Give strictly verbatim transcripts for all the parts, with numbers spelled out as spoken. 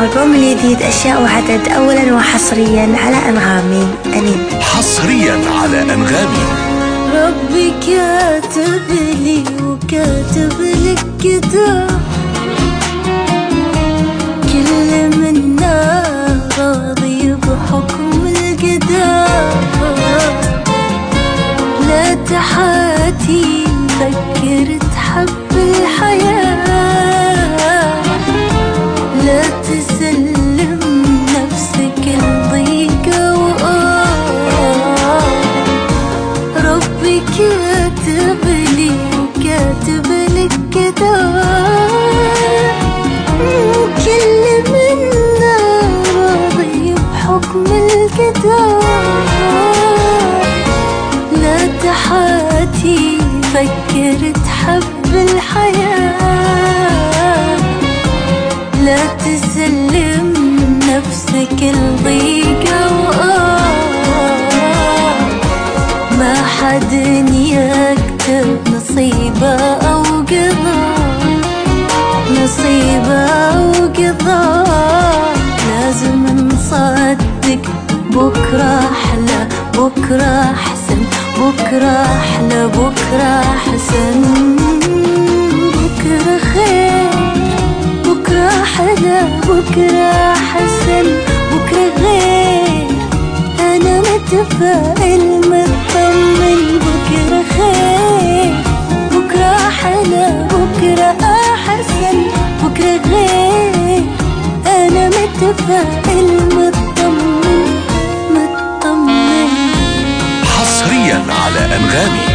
الألبوم الجديد أشياء وعدد أولا وحصريا على أنغامي أنين. حصريا على أنغامي. ربي كاتب لي وكاتب لك كتاب، كل منا راضي بحكم القدر، لا تحاتي فكر تحب الحياة، لا تسلم نفسك لضيقة وآه. ربي كاتب لي وكاتب لك كتاب، كل منا راضي بحكم القدر، لا تحاتي فكر تحب الحياة، لا تسلم نفسك لضيقة وآه. ما حد يكتب نصيبه أو قضاء، نصيبه أو قضاء، لازم نصدق بكرة أحلى، بكرة أحسن، بكرة أحلى، بكرة أحسن، بكرة خير، بكرة أحلى، بكرة أحسن، بكرة غير. أنا متفائل مطمن، بكرة خير، بكرة أحلى، بكرة أحسن، بكرة غير. أنا متفائل مطمن مطمن. حصريا على أنغامي.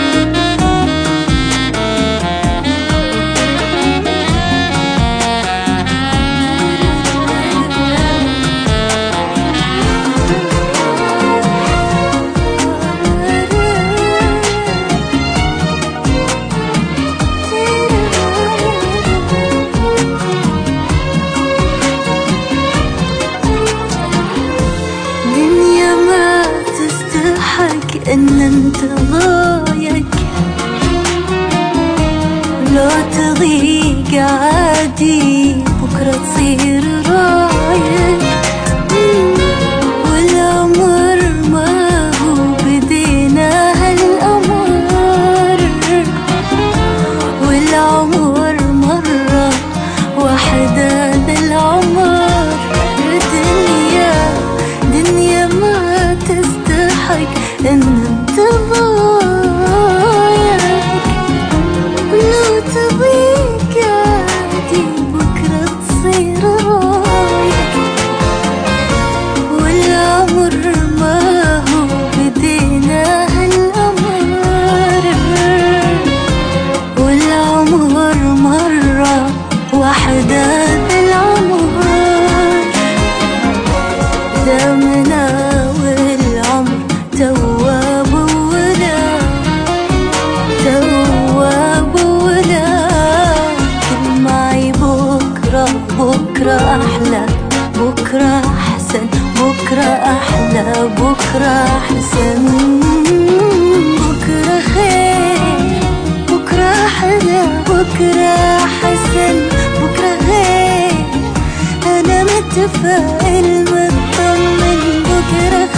إن انت ضايق لو تضيق عادي، بكرة تصير رايق، والأمر ما هو بدينا هالأمر، والعمر مرة واحدة للعمر. دنيا دنيا ما تستحق إن انت ضايق، لو تضيق عادي بكرة تصير رايق، والعمر ما هو بدينا هالأمر، والعمر مرة واحدة للعمر. دامنا والعمر تواب ولا تواب ولا، كل معي بكرة، بكرة أحلى، بكرة أحسن، بكرة أحلى، بكرة أحسن، بكرة خير، بكرة أحلى، بكرة أحسن، بكرة غير. أنا متفائل مطمن، بكرة